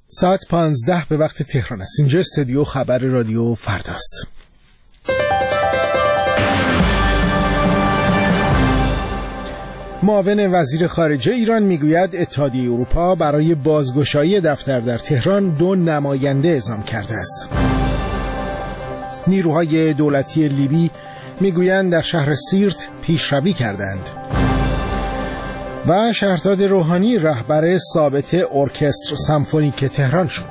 ساعت 15 به وقت تهران است. اینجا استودیو خبر رادیو فرداست. معاون وزیر خارجه ایران میگوید اتحادیه اروپا برای بازگشایی دفتر در تهران 2 نماینده اعزام کرده است. نیروهای دولتی لیبی میگویند در شهر سیرت پیشروی کردند. و شهرداد روحانی رهبر ثابت ارکستر سمفونیک تهران شد.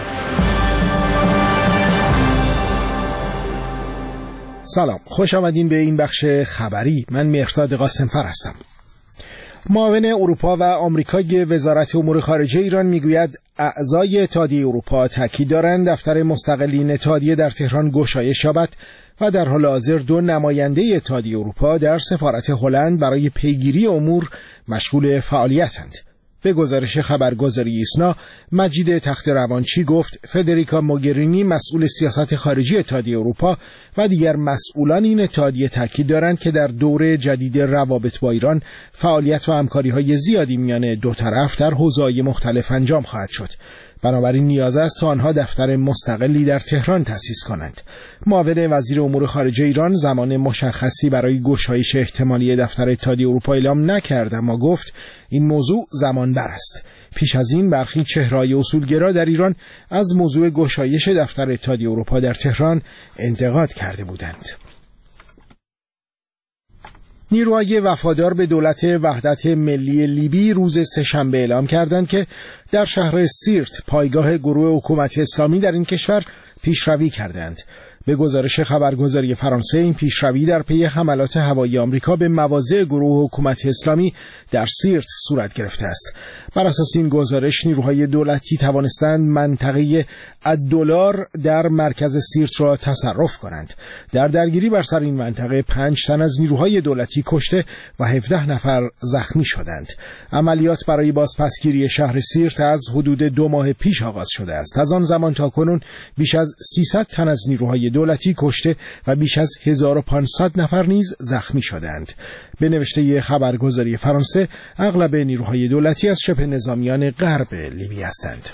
سلام، خوش آمدین به این بخش خبری. من مهرداد قاسمفر هستم. معاون اروپا و آمریکای وزارت امور خارجه ایران میگوید اعضای اتحادیه اروپا تاکید دارند دفتر مستقلین اتحادیه در تهران گشایش یابد و در حال حاضر 2 نماینده اتحادیه اروپا در سفارت هلند برای پیگیری امور مشغول فعالیتند. به گزارش خبرگزاری ایسنا، مجید تخت روانچی گفت فدریکا موگرینی مسئول سیاست خارجی اتحادیه اروپا و دیگر مسئولان این اتحادیه تاکید دارند که در دور جدید روابط با ایران فعالیت و همکاری‌های زیادی میان دو طرف در حوزه‌های مختلف انجام خواهد شد. بنابراین نیاز است تا آنها دفتر مستقلی در تهران تأسیس کنند. معاون وزیر امور خارجه ایران زمان مشخصی برای گشایش احتمالی دفتر اتحادیه اروپا اعلام نکرد، اما گفت این موضوع زمانبر است. پیش از این برخی چهره‌های اصولگرا در ایران از موضوع گشایش دفتر اتحادیه اروپا در تهران انتقاد کرده بودند. نیروهای وفادار به دولت وحدت ملی لیبی روز سه‌شنبه اعلام کردند که در شهر سیرت پایگاه گروه حکومت اسلامی در این کشور پیشروی کردند. به گزارش خبرگزاری فرانسه، این پیشروی در پی حملات هوایی آمریکا به مواضع گروه حکومت اسلامی در سیرت صورت گرفته است. بر اساس این گزارش نیروهای دولتی توانستند منطقه الدولار در مرکز سیرت را تصرف کنند. در درگیری بر سر این منطقه 5 تن از نیروهای دولتی کشته و 17 نفر زخمی شدند. عملیات برای بازپسگیری شهر سیرت از حدود 2 ماه پیش آغاز شده است. از آن زمان تا کنون بیش از 300 تن از نیروهای دولتی کشته و بیش از 1500 نفر نیز زخمی شدند. به نوشته خبرگزاری فرانسه، اغلب نیروهای دولتی از شبه نظامیان غرب لیبی هستند.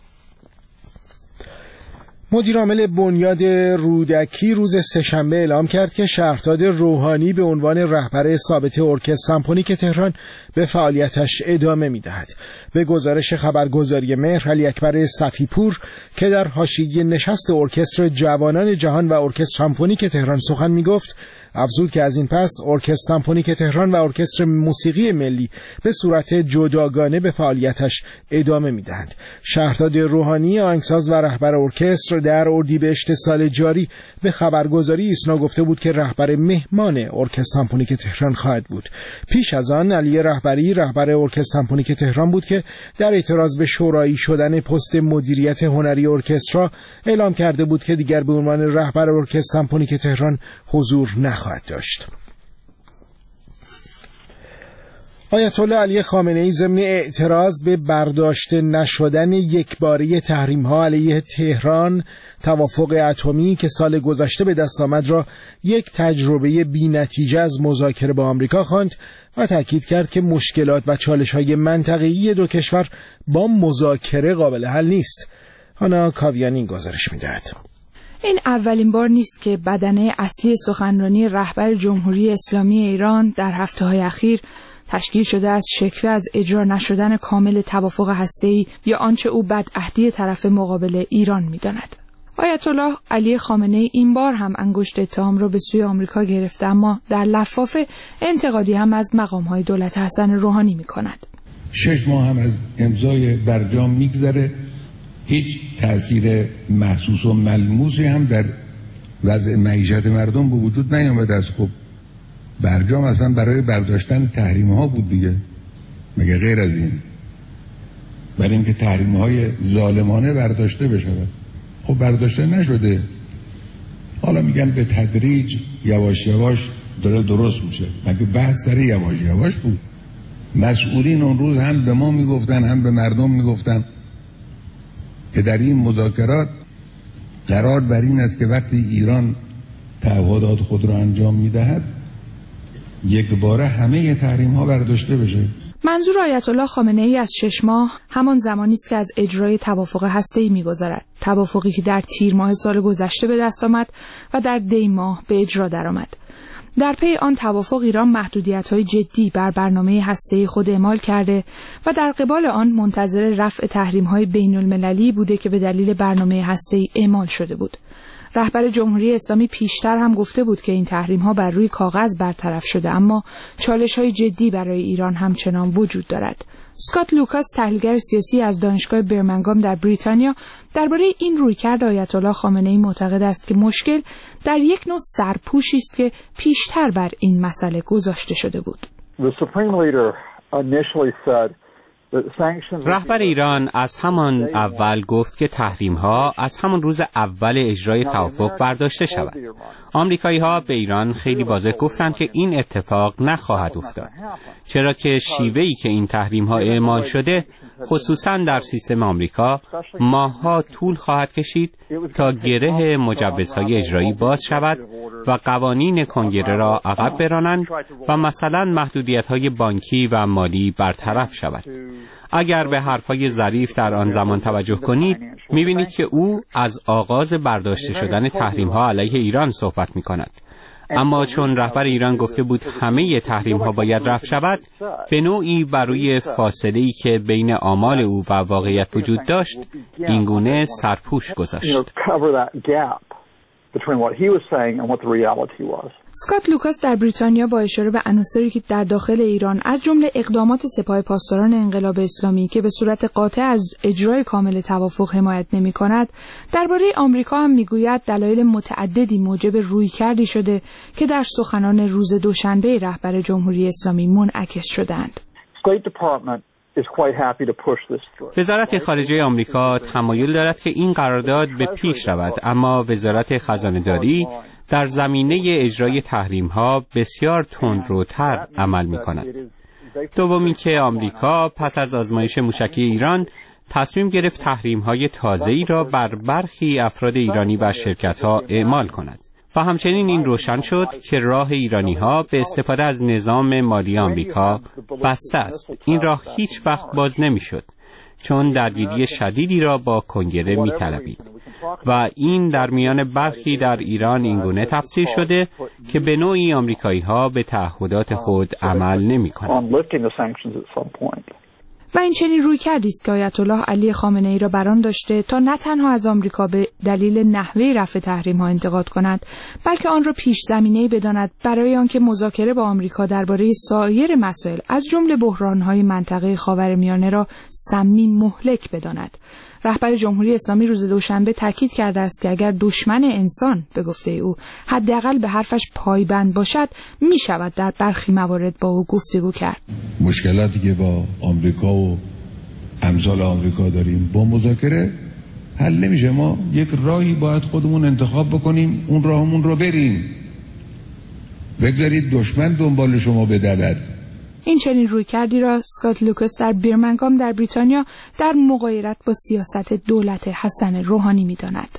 مدیر عامل بنیاد رودکی روز سه‌شنبه اعلام کرد که شهرداد روحانی به عنوان رهبر ثابت ارکستر سمفونیک تهران به فعالیتش ادامه می‌دهد. به گزارش خبرگزاری مهر، علی اکبر صفی‌پور که در حاشیه نشست ارکستر جوانان جهان و ارکستر سمفونیک تهران سخن می‌گفت، افزود که از این پس ارکستر سمفونیک تهران و ارکستر موسیقی ملی به صورت جداگانه به فعالیتش ادامه می‌دهند. شهرداد روحانی، آهنگساز و رهبر ارکستر، در اردیبهشت سال جاری به خبرگزاری ایسنا گفته بود که رهبر مهمان ارکستر سمفونیک تهران خواهد بود. پیش از آن علی رهبری رهبر ارکستر سمفونیک تهران بود که در اعتراض به شورایی شدن پست مدیریت هنری ارکسترا اعلام کرده بود که دیگر به عنوان رهبر ارکستر سمفونیک تهران حضور نخواهد داشت. آیت الله علی خامنه‌ای ضمن اعتراض به برداشته نشدن یکباره تحریم‌ها علیه تهران توافق اتمی که سال گذشته به دست آمد را یک تجربه بی‌نتیجه از مذاکره با آمریکا خواند و تاکید کرد که مشکلات و چالش‌های منطقه‌ای دو کشور با مذاکره قابل حل نیست. آنا کاویانی گزارش می‌دهد. این اولین بار نیست که بدنه اصلی سخنرانی رهبر جمهوری اسلامی ایران در هفته‌های اخیر تشکیل شده از شکوه از اجرا نشدن کامل توافق هسته‌ای یا آنچه او بدعهدی طرف مقابل ایران می‌داند. آیت الله علی خامنه‌ای این بار هم انگشت اتهام را به سوی آمریکا گرفته، اما در لفاف انتقادی هم از مقام‌های دولت حسن روحانی می‌کند. 6 ماه هم از امضای برجام می‌گذره، هیچ تأثیر محسوس و ملموسی هم در وضع معیشت مردم به وجود نیامده است. خب برجام اصلا برای برداشتن تحریم ها بود دیگه، مگه غیر از این؟ برای اینکه تحریم های ظالمانه برداشته بشود. خب برداشته نشده، حالا میگن به تدریج یواش یواش داره درست میشه. مگه بحث سر یواش یواش بود؟ مسئولین اون روز هم به ما میگفتن هم به مردم میگفتن که در این مذاکرات قرار بر این است که وقتی ایران تعهدات خود را انجام میدهد یک باره همه تحریم ها برداشته بشه. منظور آیت الله خامنه ای از 6 ماه همان زمانی است که از اجرای توافق هسته‌ای می‌گذرد، توافقی که در تیر ماه سال گذشته به دست آمد و در دی ماه به اجرا درآمد. در پی آن توافق ایران محدودیت‌های جدی بر برنامه هسته‌ای خود اعمال کرده و در قبال آن منتظر رفع تحریم‌های بین‌المللی بوده که به دلیل برنامه هسته‌ای اعمال شده بود. رهبر جمهوری اسلامی پیشتر هم گفته بود که این تحریم‌ها بر روی کاغذ برطرف شده، اما چالش‌های جدی برای ایران همچنان وجود دارد. اسکات لوکاس، تحلیلگر سیاسی از دانشگاه برمنگام در بریتانیا، درباره این رویکرد آیت الله خامنه‌ای معتقد است که مشکل در یک نوع سرپوشی است که پیشتر بر این مسئله گذاشته شده بود. رهبر ایران از همان اول گفت که تحریم‌ها از همان روز اول اجرای توافق برداشته شود. آمریکایی‌ها به ایران خیلی واضح گفتند که این اتفاق نخواهد افتاد، چرا که شیوهی که این تحریم‌ها اعمال شده، خصوصاً در سیستم آمریکا، ماه‌ها طول خواهد کشید تا گره مجوزهای اجرایی باز شود و قوانین کنگره را عقب برانند و مثلا محدودیت‌های بانکی و مالی برطرف شود. اگر به حرفای ظریف در آن زمان توجه کنید، می‌بینید که او از آغاز برداشته شدن تحریم‌ها علیه ایران صحبت می‌کند. اما چون رهبر ایران گفته بود همه تحریم‌ها باید رفع شود، به نوعی بر روی فاصله‌ای که بین آمال او و واقعیت وجود داشت، اینگونه سرپوش گذاشت. اسکات لوکاس در بریتانیا با اشاره به عناصری که در داخل ایران از جمله اقدامات سپاه پاسداران انقلاب اسلامی که به صورت قاطع از اجرای کامل توافق حمایت نمی‌کند، درباره آمریکا هم می‌گوید دلایل متعددی موجب رویکردی شده که در سخنان روز دوشنبه رهبر جمهوری اسلامی منعکس شدند. وزارت خارجه آمریکا تمایل دارد که این قرارداد به پیش رود، اما وزارت خزانه‌داری در زمینه اجرای تحریم‌ها بسیار تندروتر عمل می‌کند. دومی که آمریکا پس از آزمایش موشکی ایران تصمیم گرفت تحریم‌های تازه‌ای را بر برخی افراد ایرانی و شرکت‌ها اعمال کند. و همچنین این روشن شد که راه ایرانی‌ها به استفاده از نظام مالی آمریکا بسته است. این راه هیچ وقت باز نمی‌شد، چون درگیری شدیدی را با کنگره می‌طلبید و این در میان برخی در ایران اینگونه تفسیر شده که به نوعی آمریکایی‌ها به تعهدات خود عمل نمی‌کنند. و این چنین روی کردی است که آیت الله علی خامنه ای را بران داشته تا نه تنها از آمریکا به دلیل نحوه رفع تحریم‌ها انتقاد کند، بلکه آن را پیش زمینه‌ای بداند برای آنکه مذاکره با آمریکا درباره سایر مسائل از جمله بحران‌های منطقه خاورمیانه را سمی مهلک بداند. رهبر جمهوری اسلامی روز دوشنبه تاکید کرده است که اگر دشمن انسان به گفته او حداقل به حرفش پایبند باشد، می شود در برخی موارد با او گفتگو کرد. مشکلاتی که با آمریکا و امثال آمریکا داریم با مذاکره حل نمیشه. ما یک راهی باید خودمون انتخاب بکنیم، اون راهمون رو بریم. بگذارید دشمن دنبال شما بدود. این چنین رویکردی را اسکات لوکاس در برمنگام در بریتانیا در مغایرت با سیاست دولت حسن روحانی می‌داند.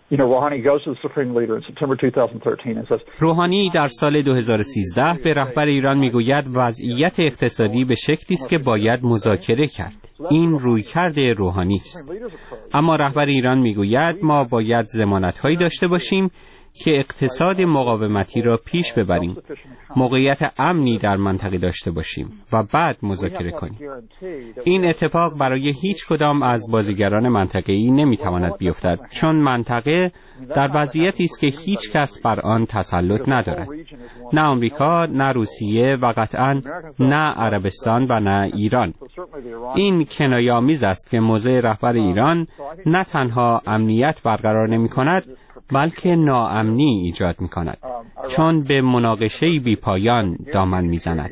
روحانی در سال 2013 به رهبر ایران میگوید وضعیت اقتصادی به شکلی است که باید مذاکره کرد. این رویکرد روحانی است. اما رهبر ایران میگوید ما باید ضمانت‌هایی داشته باشیم که اقتصاد مقاومتی را پیش ببریم، موقعیت امنی در منطقه داشته باشیم و بعد مذاکره کنیم. این اتفاق برای هیچ کدام از بازیگران منطقه‌ای نمیتواند بیفتد، چون منطقه در وضعیتی است که هیچ کس بر آن تسلط ندارد. نه آمریکا، نه روسیه و قطعاً نه عربستان و نه ایران. این کنایه‌آمیز است که موضع رهبر ایران نه تنها امنیت برقرار نمی‌کند، بلکه ناامنی ایجاد می‌کند، چون به مناقشه‌ای بی‌پایان دامن می‌زند.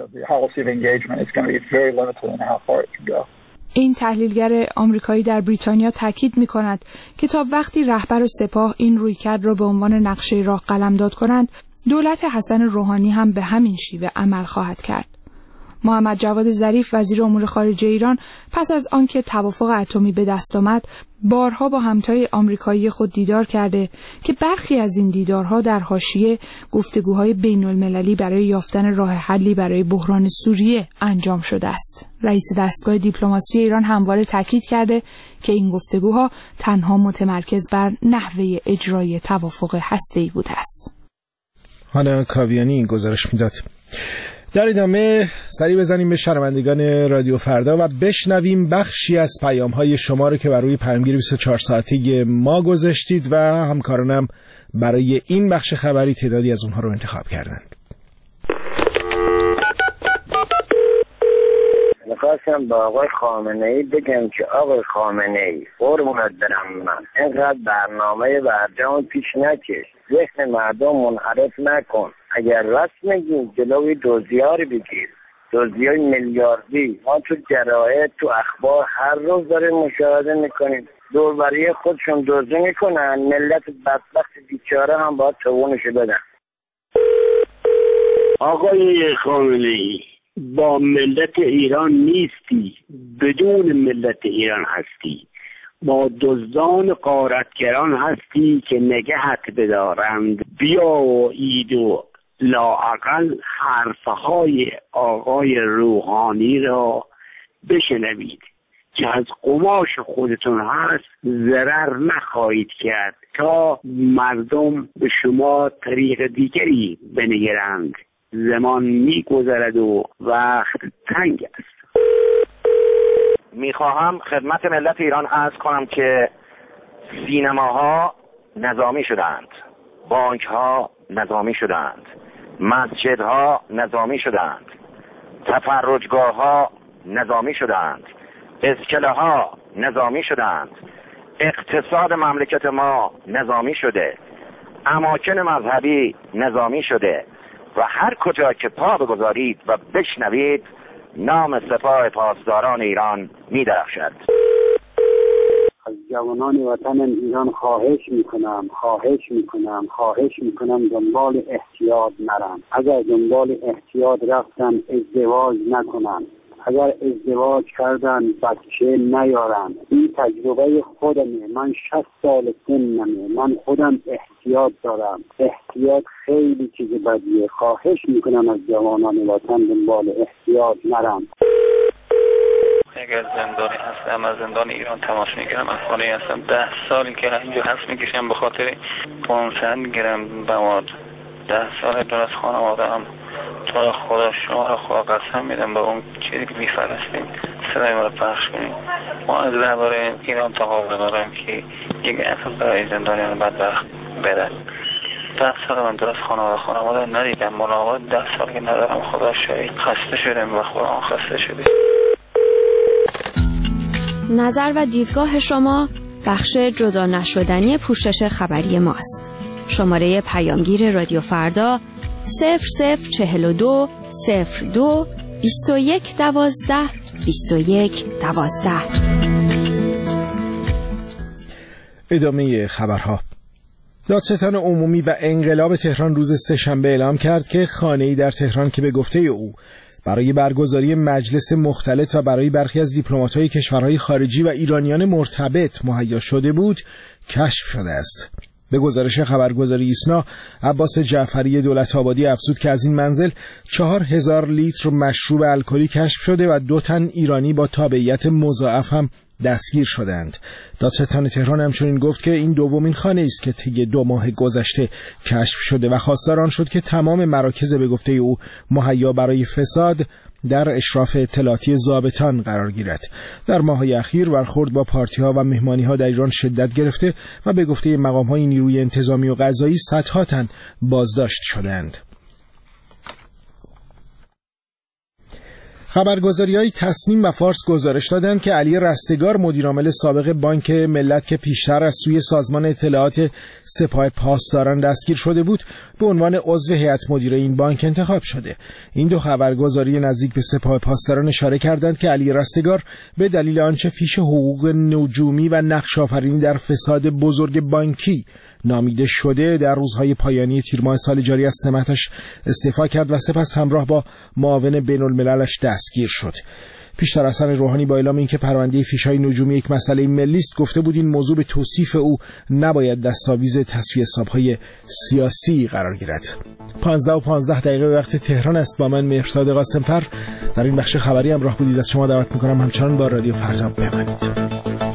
این تحلیلگر آمریکایی در بریتانیا تاکید می‌کند که تا وقتی رهبر و سپاه این رویکرد را به عنوان نقشه راه قلمداد کنند، دولت حسن روحانی هم به همین شیوه عمل خواهد کرد. محمد جواد ظریف وزیر امور خارجه ایران پس از آنکه توافق اتمی به دست آمد بارها با همتای آمریکایی خود دیدار کرده که برخی از این دیدارها در حاشیه گفتگوهای بین‌المللی برای یافتن راه حلی برای بحران سوریه انجام شده است. رئیس دستگاه دیپلماسی ایران همواره تاکید کرده که این گفتگوها تنها متمرکز بر نحوه اجرای توافق هسته‌ای بوده است. هانا کاویانی این گزارش میداد. در ادامه سری بزنیم به شنوندگان رادیو فردا و بشنویم بخشی از پیام‌های شما رو که بر روی پیامگیر 24 ساعته ما گذاشتید و همکارانم برای این بخش خبری تعدادی از اونها رو انتخاب کردند. میخواستم با آقای خامنه‌ای بگم که آقای خامنه‌ای قربونت برم، من اینقدر برنامه برجام پیش نکش، ذهن مردم منحرف نکن. اگر راست میگی جلوی دزدی‌ها رو بگیر، دزدی‌های میلیاردی. ما تو جراید تو اخبار هر روز داریم مشاهده میکنیم، دوربری خودشون دزدی میکنن، ملت بدبخت بیچاره هم باید توونشو بدن. آقای خامنه‌ای با ملت ایران نیستی، بدون ملت ایران هستی، با دزدان غارتگران هستی که نگهت بدارند. بیا و اید و لااقل حرفهای آقای روحانی را بشنوید که از قماش خودتون هست ضرر نخواهید کرد تا مردم به شما طریق دیگری بنگرند. زمان می‌گذرد و وقت تنگ است. میخواهم خدمت ملت ایران عرض کنم که سینماها نظامی شدند، بانکها نظامی شدند، مسجدها نظامی شدند، تفرجگاهها نظامی شدند، اسکله‌ها نظامی شدند، اقتصاد مملکت ما نظامی شده، اماکن مذهبی نظامی شده و هر کجا که پا بگذارید و بشنوید نام سپاه پاسداران ایران می درخشد. از جوانان وطن ایران خواهش میکنم دنبال احتیاط نرن. اگر دنبال احتیاط رفتن ازدواج نکنن، اگر ازدواج کردن بچه نیارن. این تجربه خودمه، من 60 سال سنمه، من خودم احتیاط دارم. احتیاط خیلی چیز بدیه. خواهش میکنم از جوانان وطن دنبال احتیاط نرن. اگر زندانی هستم از زندان ایران تماس میگیرم، افغانی هستم، 10 سالی که اینجا هست میکشم به خاطر 500 میگیرم بماد. 10 سال دور از خانواده هم. تو خدا شما را خدا قسم میدم به اون چیزی که میفرستیم صدای ما را پخش کنیم. ما از درباره ایران تقاضا دارم که یک اصل برای زندانیان بدبخت بده. 10 سال من دور از خانواده ندیدم، ملاقات 10 سال که ندارم. خدا شاید خسته شدم و خدا خسته شده. نظر و دیدگاه شما بخش جدا نشدنی پوشش خبری ماست. شماره پیامگیر رادیو فردا 0042 02 21 12 21 12. ادامه خبرها. دادستان عمومی و انقلاب تهران روز سه‌شنبه اعلام کرد که خانه‌ای در تهران که به گفته او برای برگزاری مجلس مختلط و برای برخی از دیپلمات‌های کشورهای خارجی و ایرانیان مرتبط مهیا شده بود کشف شده است. به گزارش خبرگزاری ایسنا، عباس جعفری دولت‌آبادی افزود که از این منزل 4000 لیتر مشروب الکلی کشف شده و 2 تن ایرانی با تابعیت مضاعف هم دستگیر شدند. دادستان تهران همچنین گفت که این دومین خانه است که طی 2 ماه گذشته کشف شده و خواستار آن شد که تمام مراکز به گفته او مهیا برای فساد در اشراف اطلاعاتی ضابطان قرار گیرد. در ماه‌های اخیر برخورد با پارتی‌ها و مهمانی‌ها در ایران شدت گرفته و به گفته مقام‌های نیروی انتظامی و قضایی صدها تن بازداشت شدند. خبرگزاری‌های تصنیم و فارس گزارش دادند که علی رستگار مدیرعامل سابق بانک ملت که پیشتر از سوی سازمان اطلاعات سپاه پاسداران دستگیر شده بود به عنوان عضو هیئت مدیره این بانک انتخاب شده. این دو خبرگزاری نزدیک به سپاه پاسداران اشاره کردند که علی رستگار به دلیل آنچه فیش حقوق نجومی و نقش آفرینی در فساد بزرگ بانکی نامیده شده در روزهای پایانی تیر ماه سال جاری از سمتش استعفا کرد و سپس همراه با معاون بین‌المللش دستگیر شد. پیشتر حسن روحانی با اعلام اینکه پرونده فیش‌های نجومی یک مسئله ملی است گفته بود این موضوع به توصیف او نباید دستاویز تصفیه حساب‌های سیاسی قرار گیرد. 15:15 وقت تهران است. با من مهرزاد قاسم‌فر در این بخش خبری همراه بودید. از شما دعوت می‌کنم همچنان با رادیو فردا بمانید.